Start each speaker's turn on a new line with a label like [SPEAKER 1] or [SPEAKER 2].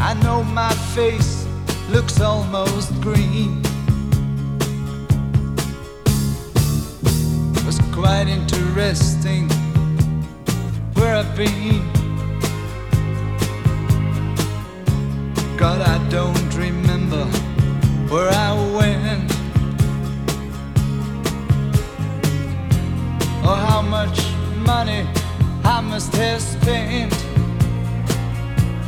[SPEAKER 1] I know my face looks almost green. It was quite interesting where I've been. God, I don't remember where I went or how much money I must have spent.